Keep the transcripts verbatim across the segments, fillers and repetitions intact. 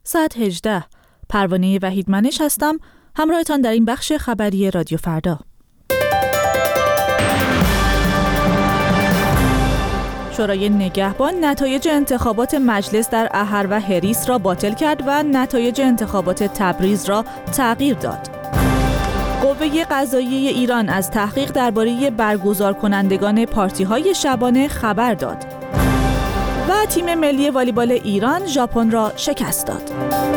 ساعت هجده. پروانه وحیدمنش هستم، همراهتان در این بخش خبری رادیو فردا. شورای نگهبان نتایج انتخابات مجلس در احر و هریس را باطل کرد و نتایج انتخابات تبریز را تغییر داد. قوه قضاییه ایران از تحقیق درباره برگزار کنندگان پارتی‌های شبانه خبر داد. و تیم ملی والیبال ایران ژاپن را شکست داد.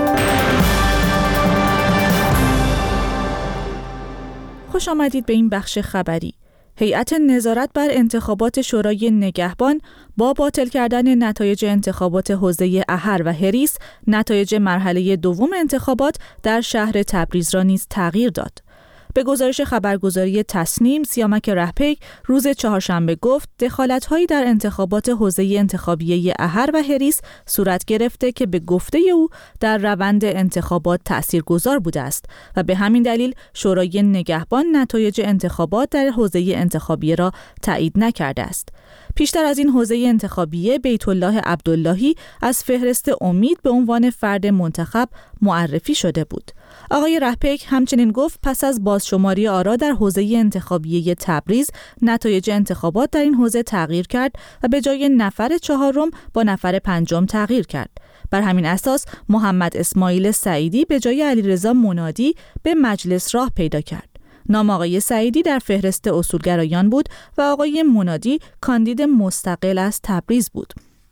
خوش آمدید به این بخش خبری. هیئت نظارت بر انتخابات شورای نگهبان با باطل کردن نتایج انتخابات حوزه احر و هریس، نتایج مرحله دوم انتخابات در شهر تبریز را نیز تغییر داد. به گزارش خبرگزاری تصنیم، سیامک رهپیک روز چهارشنبه گفت دخالت‌هایی در انتخابات حوزه انتخابیه احر و هریس صورت گرفته که به گفته او در روند انتخابات تأثیرگذار بوده است و به همین دلیل شورای نگهبان نتایج انتخابات در حوزه انتخابیه را تایید نکرده است. پیشتر از این حوزه انتخابیه بیت الله عبداللهی از فهرست امید به عنوان فرد منتخب معرفی شده بود. آقای رهپیک همچنین گفت پس از بازشماری آرا در حوزه انتخابیه تبریز، نتایج انتخابات در این حوزه تغییر کرد و به جای نفر چهارم با نفر پنجم تغییر کرد. بر همین اساس محمد اسماعیل سعیدی به جای علیرضا منادی به مجلس راه پیدا کرد. نام آقای سعیدی در فهرست اصولگرایان بود و آقای منادی کاندید مستقل از تبریز بود.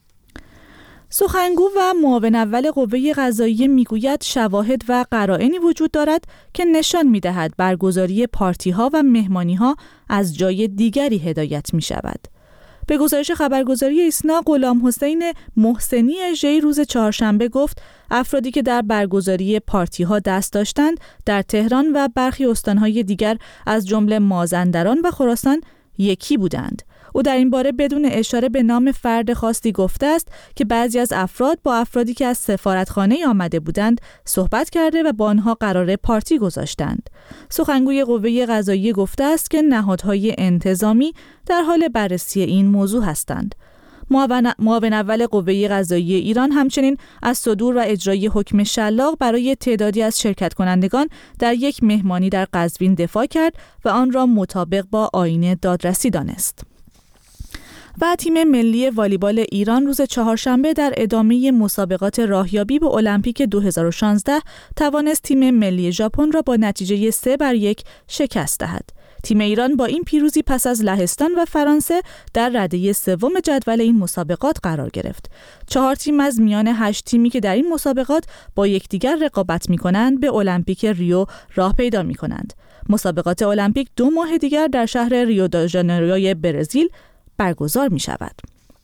سخنگو و معاون اول قوه قضاییه میگوید شواهد و قرائنی وجود دارد که نشان می‌دهد برگزاری پارتی‌ها و مهمانی‌ها از جای دیگری هدایت می‌شود. به گزارش خبرگزاری ایسنا، غلام حسین محسنی اژه‌ای روز چهارشنبه گفت افرادی که در برگزاری پارتی‌ها دست داشتند در تهران و برخی استان‌های دیگر از جمله مازندران و خراسان یکی بودند. او در این باره بدون اشاره به نام فرد خاصی گفته است که بعضی از افراد با افرادی که از سفارتخانه آمده بودند صحبت کرده و با آنها قرار پارتی گذاشتند. سخنگوی قوه قضاییه گفته است که نهادهای انتظامی در حال بررسی این موضوع هستند. معاون اول قوه قضاییه ایران همچنین از صدور و اجرای حکم شلاق برای تعدادی از شرکت کنندگان در یک مهمانی در قزوین دفاع کرد و آن را مطابق با آیین دادرسی دانست. و تیم ملی والیبال ایران روز چهارشنبه در ادامه مسابقات راهیابی به المپیک دو هزار و شانزده توانست تیم ملی ژاپن را با نتیجه سه بر یک شکست دهد. تیم ایران با این پیروزی پس از لهستان و فرانسه در رده سوم جدول این مسابقات قرار گرفت. چهار تیم از میان هشت تیمی که در این مسابقات با یکدیگر رقابت می‌کنند به المپیک ریو راه پیدا می‌کنند. مسابقات المپیک دو ماه دیگر در شهر ریو د ژانیروی برزیل برگزار می شود.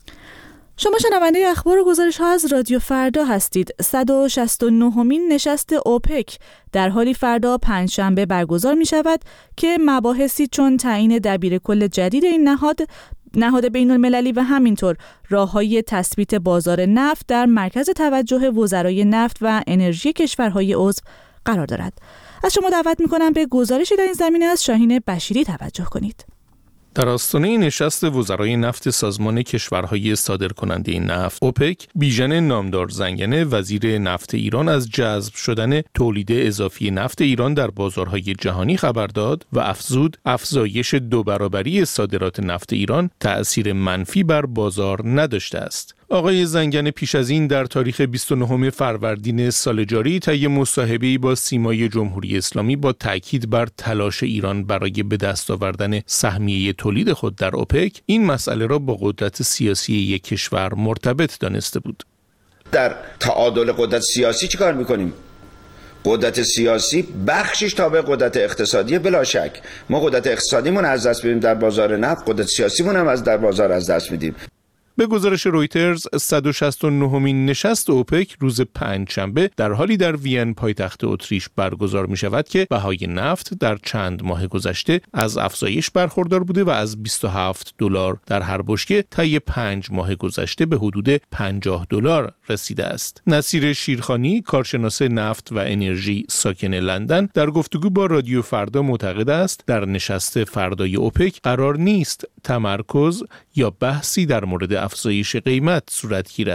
شما شنونده اخبار و گزارش ها از رادیو فردا هستید. صد و شصت و نهمین نشست اوپک در حالی فردا پنجشنبه برگزار می شود که مباحثی چون تعیین دبیرکل جدید این نهاد نهاد بین المللی و همینطور راههای تثبیت بازار نفت در مرکز توجه وزرای نفت و انرژی کشورهای عضو قرار دارد. از شما دعوت می کنم به گزارشی در این زمینه از شاهین بشیری توجه کنید. در آستانه نشست وزرای نفت سازمان کشورهای صادرکننده نفت اوپک، بیژن نامدار زنگنه وزیر نفت ایران از جذب شدن تولید اضافی نفت ایران در بازارهای جهانی خبر داد و افزود افزایش دو برابری صادرات نفت ایران تأثیر منفی بر بازار نداشته است. آقای زنگنه پیش از این در تاریخ بیست و نهم فروردین سال جاری طی مصاحبه‌ای با سیمای جمهوری اسلامی با تاکید بر تلاش ایران برای به دست آوردن سهمیه تولید خود در اوپک این مسئله را با قدرت سیاسی یک کشور مرتبط دانسته بود. در تعادل قدرت سیاسی چیکار می‌کنیم؟ قدرت سیاسی بخشش تابع قدرت اقتصادی بلا شک. ما قدرت اقتصادیمون از دست میدیم در بازار نفت، قدرت سیاسیمون هم از در بازار از دست میدیم. به گزارش رویترز، صد و شصت و نهمین نشست اوپک روز پنجشنبه در حالی در وین پایتخت اتریش برگزار می شود که بهای نفت در چند ماه گذشته از افزایش برخوردار بوده و از بیست و هفت دلار در هر بشکه طی پنج ماه گذشته به حدود پنجاه دلار رسیده است. نصیر شیرخانی، کارشناس نفت و انرژی ساکن لندن، در گفتگو با رادیو فردا معتقد است در نشست فردای اوپک قرار نیست تمرکز یا بحثی در مورد افزایش قیمت صورت گیرد.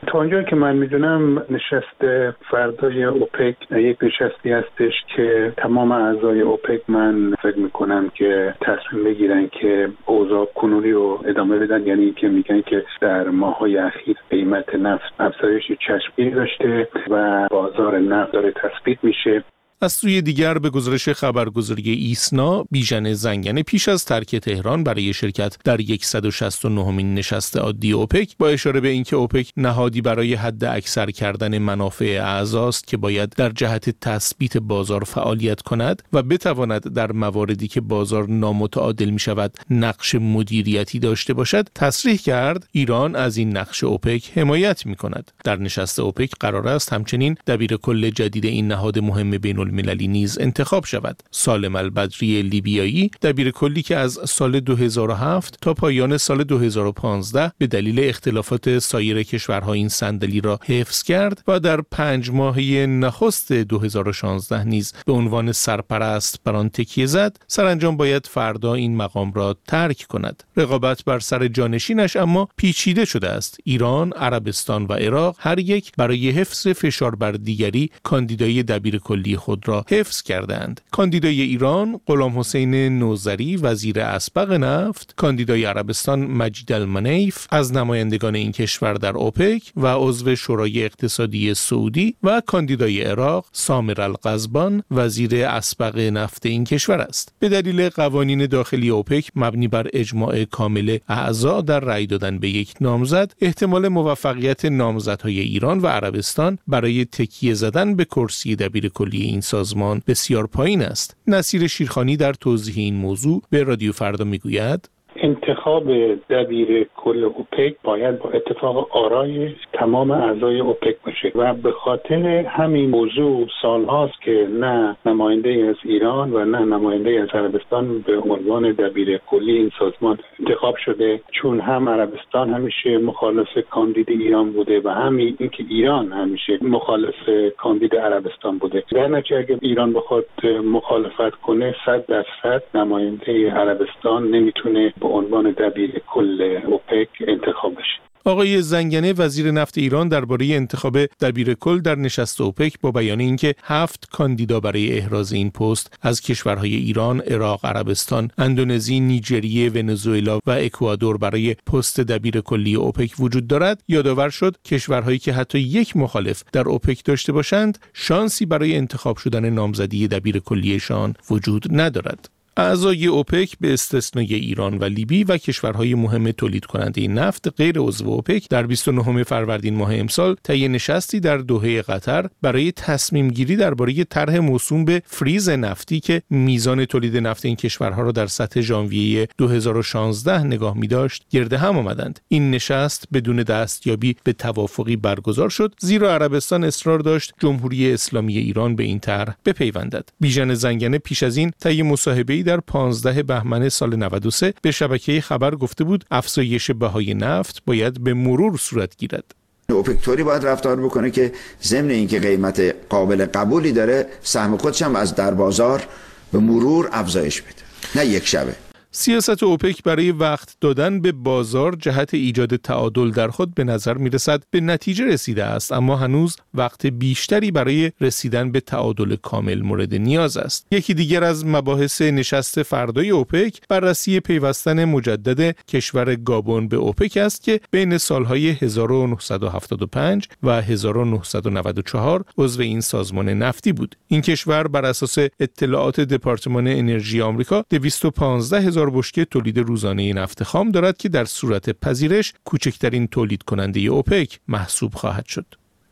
تا اونجایی که من میدونم نشست فردای اوپک یک نشستی هستش که تمام اعضای اوپک من فکر میکنم که تصمیم بگیرن که اوضاع کنونی رو ادامه بدن، یعنی که میگن که در ماه‌های اخیر قیمت نفت افزایش چشمگیری داشته و بازار نفت داره تثبیت میشه. از سوی دیگر به گزارش خبرگزاری ایسنا، بیژن زنگنه پیش از ترک تهران برای شرکت در صد و شصت و نهمین نشست عادی اوپک با اشاره به اینکه اوپک نهادی برای حد اکثر کردن منافع اعضاست که باید در جهت تثبیت بازار فعالیت کند و بتواند در مواردی که بازار نامتعادل می شود نقش مدیریتی داشته باشد، تصریح کرد ایران از این نقش اوپک حمایت می کند. در نشست اوپک قرار است همچنین دبیر کل جدید این نهاد مهم بین المللی نیز انتخاب شود. سالم البدری لیبیایی، دبیر کلی که از سال دو هزار و هفت تا پایان سال دو هزار و پانزده به دلیل اختلافات سایر کشورها این صندلی را حفظ کرد و در پنج ماهه نخست دو هزار و شانزده نیز به عنوان سرپرست بر آن تکیه زد، سرانجام باید فردا این مقام را ترک کند. رقابت بر سر جانشینش اما پیچیده شده است. ایران، عربستان و عراق هر یک برای حفظ فشار بر دیگری کاندیدای دبیر کلی خود را حفظ کردند. کاندیدای ایران غلام حسین نوذری وزیر اسبق نفت، کاندیدای عربستان مجید المنیف از نمایندگان این کشور در اوپک و عضو شورای اقتصادی سعودی و کاندیدای عراق سامر القضبان وزیر اسبق نفت این کشور است. به دلیل قوانین داخلی اوپک مبنی بر اجماع کامل اعضا در رأی دادن به یک نامزد، احتمال موفقیت نامزدهای ایران و عربستان برای تکیه زدن به کرسی دبیر کلی این سازمان بسیار پایین است. نصیر شیرخانی در توضیح این موضوع به رادیو فردا میگوید انتخاب دبیر کل اوپک باید با اتفاق آرای تمام اعضای اوپک باشه و به خاطر همین موضوع سالهاست که نه نماینده از ایران و نه نماینده از عربستان به عنوان دبیر کلی این سازمان انتخاب شده، چون هم عربستان همیشه مخالف کاندید ایران بوده و همین اینکه ایران همیشه مخالف کاندید عربستان بوده. در نتیجه اگه ایران بخواد مخالفت کنه صد درصد نماینده عربستان نمیتونه به عنوان دبیر کل اوپک انتخاب بشه. آقای زنگنه وزیر نفت ایران درباره انتخاب دبیر کل در نشست اوپک با بیان اینکه هفت کاندیدا برای احراز این پست از کشورهای ایران، عراق، عربستان، اندونزی، نیجریه، ونزوئلا و اکوادور برای پست دبیر کلی اوپک وجود دارد، یادآور شد کشورهایی که حتی یک مخالف در اوپک داشته باشند شانسی برای انتخاب شدن نامزدی دبیر کلیشان وجود ندارد. اعضای اوپک به استثنای ایران و لیبی و کشورهای مهم تولید کننده نفت غیر عضو اوپک در بیست و نهم فروردین ماه امسال طی نشستی در دوحه قطر برای تصمیم گیری درباره طرح موسوم به فریز نفتی که میزان تولید نفت این کشورها را در سطح ژانویه دو هزار و شانزده نگاه می‌داشت گرد هم آمدند. این نشست بدون دستیابی به توافقی برگزار شد، زیرا عربستان اصرار داشت جمهوری اسلامی ایران به این طرح بپیوندد. بیژن زنگنه پیش از این طی مصاحبه‌ای در پانزده بهمن سال نود و سه به شبکه خبر گفته بود افزایش بهای نفت باید به مرور صورت گیرد. اوپک طوری باید رفتار بکنه که ضمن اینکه قیمت قابل قبولی داره سهم خودش هم از در بازار به مرور افزایش بده، نه یک شبه. سیاست اوپک برای وقت دادن به بازار جهت ایجاد تعادل در خود به نظر می رسد به نتیجه رسیده است، اما هنوز وقت بیشتری برای رسیدن به تعادل کامل مورد نیاز است. یکی دیگر از مباحث نشست فردای اوپک بررسی پیوستن مجدد کشور گابون به اوپک است که بین سالهای هزار و نهصد و هفتاد و پنج و هزار و نهصد و نود و چهار عضو این سازمان نفتی بود. این کشور بر اساس اطلاعات دپارتمان انرژی آمریکا دویست و پانزده هزار بشکه تولید روزانه نفت خام دارد که در صورت پذیرش کوچکترین تولید کننده اوپک محسوب خواهد شد.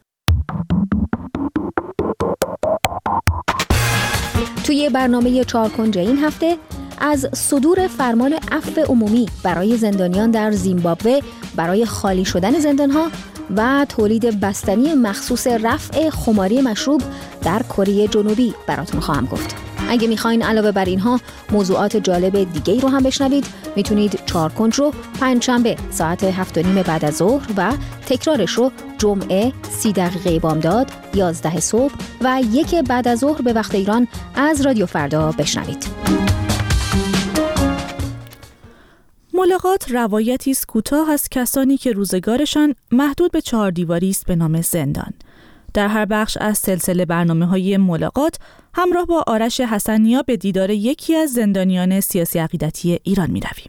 توی برنامه چهارکنج این هفته از صدور فرمان عفو عمومی برای زندانیان در زیمبابوه برای خالی شدن زندانها و تولید بستنی مخصوص رفع خماری مشروب در کره جنوبی براتون خواهم گفت. اگه میخواین علاوه بر اینها موضوعات جالب دیگه رو هم بشنوید، میتونید چهارکنج رو پنجشنبه ساعت هفت و نیم بعد از ظهر و تکرارش رو جمعه سی دقیقه بامداد یازده صبح و یک بعد از ظهر به وقت ایران از رادیو فردا بشنوید. ملاقات ملاقات روایتی است کوتاه از کسانی که روزگارشان محدود به چهار دیواری است به نام زندان. در هر بخش از سلسله برنامه‌های ملاقات همراه با آرش حسن‌نیا به دیدار یکی از زندانیان سیاسی عقیدتی ایران می‌رویم.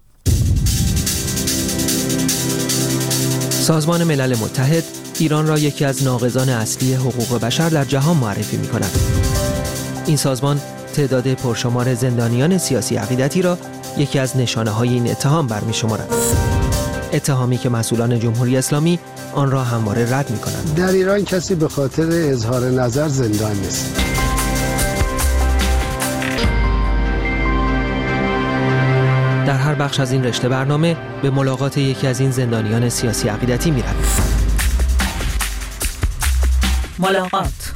سازمان ملل متحد ایران را یکی از ناقضان اصلی حقوق بشر در جهان معرفی می‌کند. این سازمان تعداد پرشمار زندانیان سیاسی عقیدتی را یکی از نشانه‌های این اتهام برمی‌شمارد. اتهامی که مسئولان جمهوری اسلامی آن را همواره رد می‌کنند. در ایران کسی به خاطر اظهار نظر زندان نیست. در هر بخش از این رشته برنامه به ملاقات یکی از این زندانیان سیاسی عقیدتی می‌رویم. ملاقات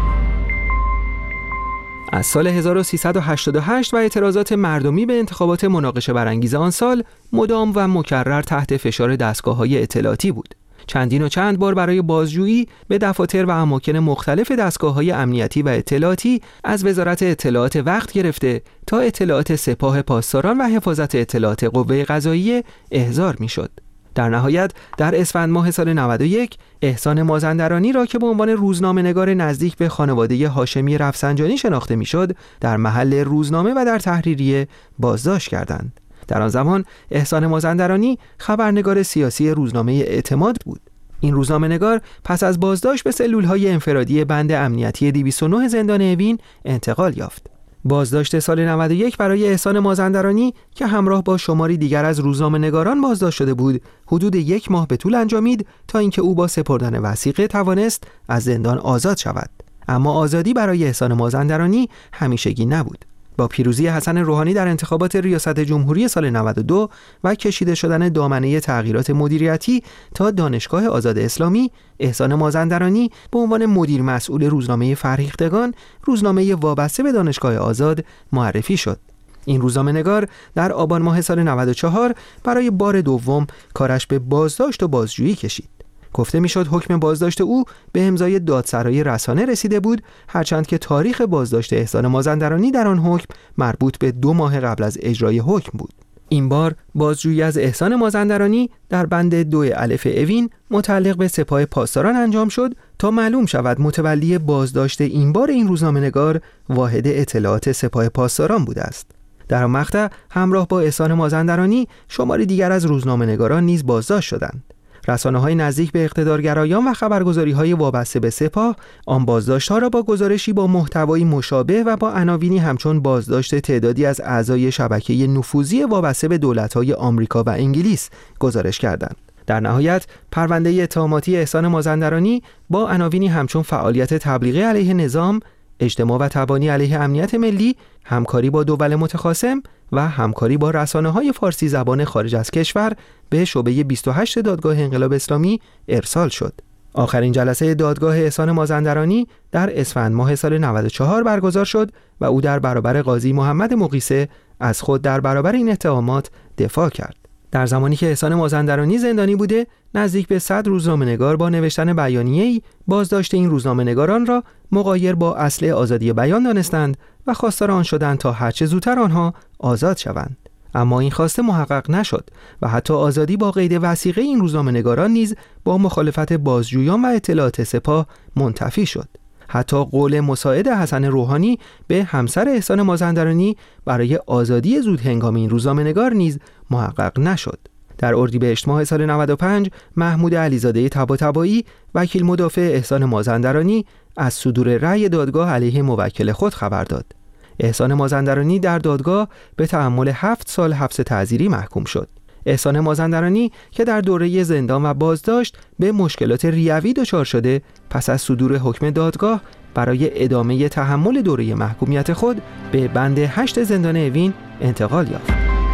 از سال هزار و سیصد و هشتاد و هشت و اعتراضات مردمی به انتخابات مناقشه برانگیز آن سال مدام و مکرر تحت فشار دستگاه‌های اطلاعاتی بود. چندین و چند بار برای بازجویی به دفاتر و اماکن مختلف دستگاه‌های امنیتی و اطلاعاتی از وزارت اطلاعات وقت گرفته تا اطلاعات سپاه پاسداران و حفاظت اطلاعات قوه قضاییه احضار می‌شد. در نهایت در اسفند ماه سال نود و یک احسان مازندرانی را که به عنوان روزنامه‌نگار نزدیک به خانواده هاشمی رفسنجانی شناخته می‌شد در محل روزنامه و در تحریریه بازداشت کردند. در آن زمان احسان مازندرانی خبرنگار سیاسی روزنامه اعتماد بود. این روزنامه‌نگار پس از بازداشت به سلول‌های انفرادی بند امنیتی دویست و نه زندان اوین انتقال یافت. بازداشت سال نود و یک برای احسان مازندرانی که همراه با شماری دیگر از روزنامه‌نگاران بازداشت شده بود، حدود یک ماه به طول انجامید تا اینکه او با سپردن وثیقه توانست از زندان آزاد شود. اما آزادی برای احسان مازندرانی همیشگی نبود. با پیروزی حسن روحانی در انتخابات ریاست جمهوری سال نود و دو و کشیده شدن دامنه تغییرات مدیریتی تا دانشگاه آزاد اسلامی، احسان مازندرانی به عنوان مدیر مسئول روزنامه فرهیختگان، روزنامه وابسته به دانشگاه آزاد، معرفی شد. این روزنامه‌نگار در آبان ماه سال نود و چهار برای بار دوم کارش به بازداشت و بازجویی کشید. گفته میشد حکم بازداشت او به امضای دادسرای رسانه رسیده بود، هرچند که تاریخ بازداشت احسان مازندرانی در آن حکم مربوط به دو ماه قبل از اجرای حکم بود. این بار بازجویی از احسان مازندرانی در بند دو الف اوین متعلق به سپاه پاسداران انجام شد تا معلوم شود متولی بازداشت این بار این روزنامه‌نگار واحد اطلاعات سپاه پاسداران بوده است. در آن مقطع همراه با احسان مازندرانی شماری دیگر از روزنامه‌نگاران نیز بازداشت شدند. رسانه‌های نزدیک به اقتدارگرایان و خبرگزاری‌های وابسته به سپاه آن بازداشت‌ها را با گزارشی با محتوایی مشابه و با عناوینی همچون بازداشت تعدادی از اعضای شبکه نفوذی وابسته به دولت‌های آمریکا و انگلیس گزارش کردند. در نهایت پرونده اتهاماتی احسان مازندرانی با عناوینی همچون فعالیت تبلیغی علیه نظام، اجتماع و تبانی علیه امنیت ملی، همکاری با دول متخاصم و همکاری با رسانه‌های فارسی زبان خارج از کشور به شعبه بیست و هشت دادگاه انقلاب اسلامی ارسال شد. آخرین جلسه دادگاه احسان مازندرانی در اسفند ماه سال نود و چهار برگزار شد و او در برابر قاضی محمد مقیسه از خود در برابر این اتهامات دفاع کرد. در زمانی که احسان مازندرانی زندانی بوده، نزدیک به صد روزنامه‌نگار با نوشتن بیانیه‌ای بازداشت این روزنامه‌نگاران را مغایر با اصل آزادی بیان دانستند و خواستار آن شدند تا هرچه زودتر آنها آزاد شوند. اما این خواسته محقق نشد و حتی آزادی با قید وثیقه این روزنامه‌نگاران نیز با مخالفت بازجویان و اطلاعات سپاه منتفی شد. حتی قول مساعد حسن روحانی به همسر احسان مازندرانی برای آزادی زودهنگام این روزنامه‌نگار نیز محقق نشد. در اردیبهشت ماه سال نود و پنج محمود علیزاده طباطبایی وکیل مدافع احسان مازندرانی از صدور رأی دادگاه علیه موکل خود خبر داد. احسان مازندرانی در دادگاه به تحمل هفت سال حبس تعزیری محکوم شد. احسان مازندرانی که در دوره زندان و بازداشت به مشکلات ریوی دچار شده، پس از صدور حکم دادگاه برای ادامه تحمل دوره محکومیت خود به بند هشت زندان اوین انتقال یافت.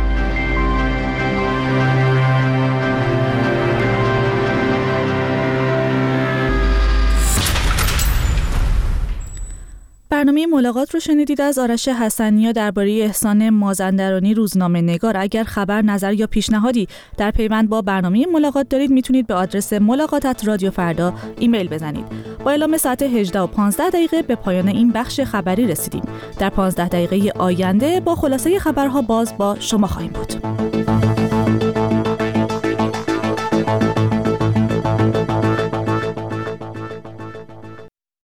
برنامه ملاقات رو شنیدید از آرش حسن‌نیا درباره احسان مازندرانی روزنامه‌نگار. اگر خبر، نظر یا پیشنهادی در پیوند با برنامه ملاقات دارید میتونید به آدرس ملاقات ات رادیو فردا ایمیل بزنید. با اعلام ساعت هجده و پانزده دقیقه به پایان این بخش خبری رسیدیم. در پانزده دقیقه آینده با خلاصه خبرها باز با شما خواهیم بود.